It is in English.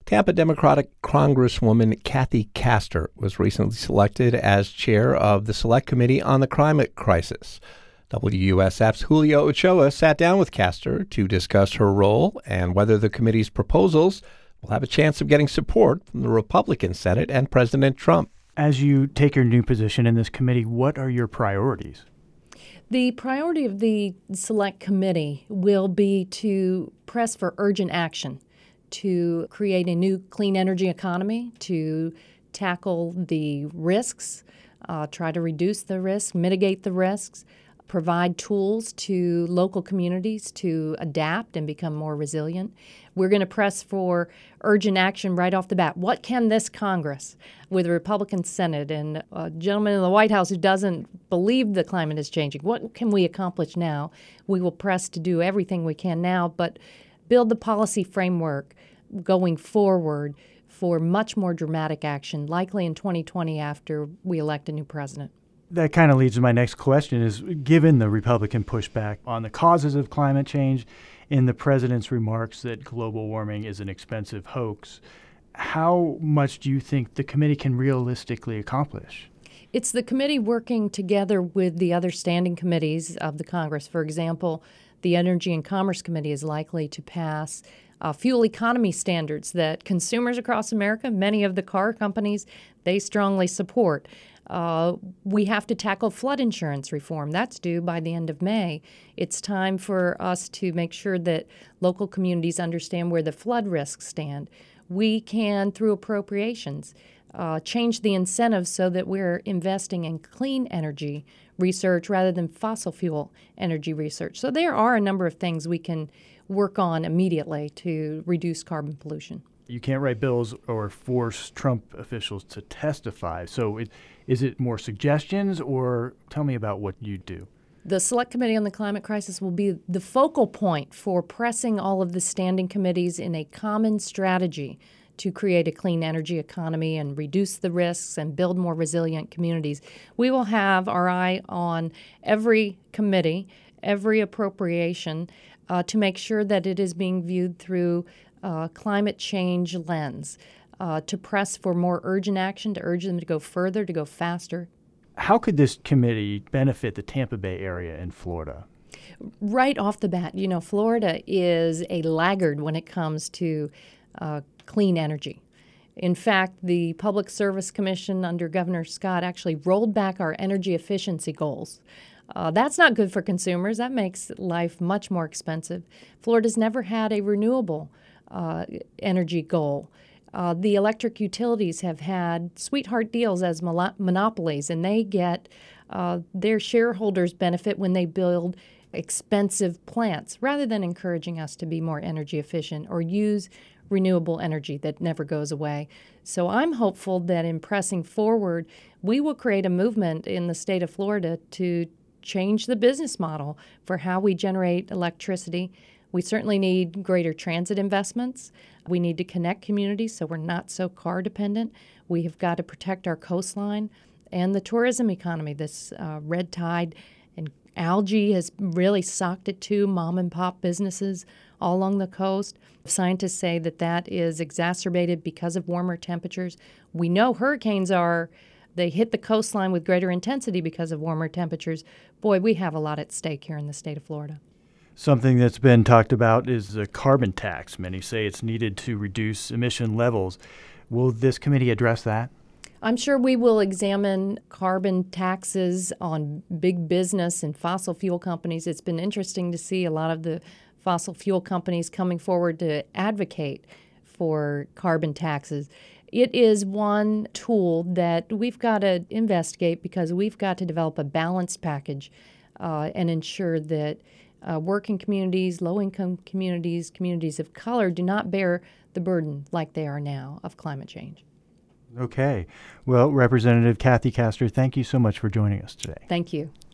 Tampa Democratic Congresswoman Kathy Castor was recently selected as chair of the Select Committee on the Climate Crisis. WUSF's Julio Ochoa sat down with Castor to discuss her role and whether the committee's proposals will have a chance of getting support from the Republican Senate and President Trump. As you take your new position in this committee, what are your priorities? The priority of the Select Committee will be to press for urgent action to create a new clean energy economy, to tackle the risks, try to reduce the risks, mitigate the risks, provide tools to local communities to adapt and become more resilient. We're going to press for urgent action right off the bat. What can this Congress, with a Republican Senate and a gentleman in the White House who doesn't believe the climate is changing, what can we accomplish now? We will press to do everything we can now, but build the policy framework going forward for much more dramatic action, likely in 2020 after we elect a new president. That kind of leads to my next question is, given the Republican pushback on the causes of climate change in the president's remarks that global warming is an expensive hoax, how much do you think the committee can realistically accomplish? It's the committee working together with the other standing committees of the Congress. For example, the Energy and Commerce Committee is likely to pass fuel economy standards that consumers across America, many of the car companies, they strongly support. We have to tackle flood insurance reform. That's due by the end of May. It's time for us to make sure that local communities understand where the flood risks stand. We can, through appropriations, change the incentives so that we're investing in clean energy research rather than fossil fuel energy research. So there are a number of things we can work on immediately to reduce carbon pollution. You can't write bills or force Trump officials to testify. So is it more suggestions, or tell me about what you do? The Select Committee on the Climate Crisis will be the focal point for pressing all of the standing committees in a common strategy to create a clean energy economy and reduce the risks and build more resilient communities. We will have our eye on every committee, every appropriation, to make sure that it is being viewed through climate change lens, to press for more urgent action, to urge them to go further, to go faster. How could this committee benefit the Tampa Bay area in Florida? Right off the bat, Florida is a laggard when it comes to clean energy. In fact, the Public Service Commission under Governor Scott actually rolled back our energy efficiency goals. That's not good for consumers. That makes life much more expensive. Florida's never had a renewable energy goal. The electric utilities have had sweetheart deals as monopolies, and they get their shareholders benefit when they build expensive plants rather than encouraging us to be more energy efficient or use renewable energy that never goes away. So I'm hopeful that in pressing forward, we will create a movement in the state of Florida to change the business model for how we generate electricity. We certainly need greater transit investments. We need to connect communities so we're not so car dependent. We have got to protect our coastline and the tourism economy. This red tide and algae has really socked it to mom and pop businesses all along the coast. Scientists say that that is exacerbated because of warmer temperatures. We know hurricanes they hit the coastline with greater intensity because of warmer temperatures. Boy, we have a lot at stake here in the state of Florida. Something that's been talked about is the carbon tax. Many say it's needed to reduce emission levels. Will this committee address that? I'm sure we will examine carbon taxes on big business and fossil fuel companies. It's been interesting to see a lot of the fossil fuel companies coming forward to advocate for carbon taxes. It is one tool that we've got to investigate because we've got to develop a balanced package and ensure that working communities, low-income communities, communities of color do not bear the burden like they are now of climate change. Okay. Well, Representative Kathy Castor, thank you so much for joining us today. Thank you.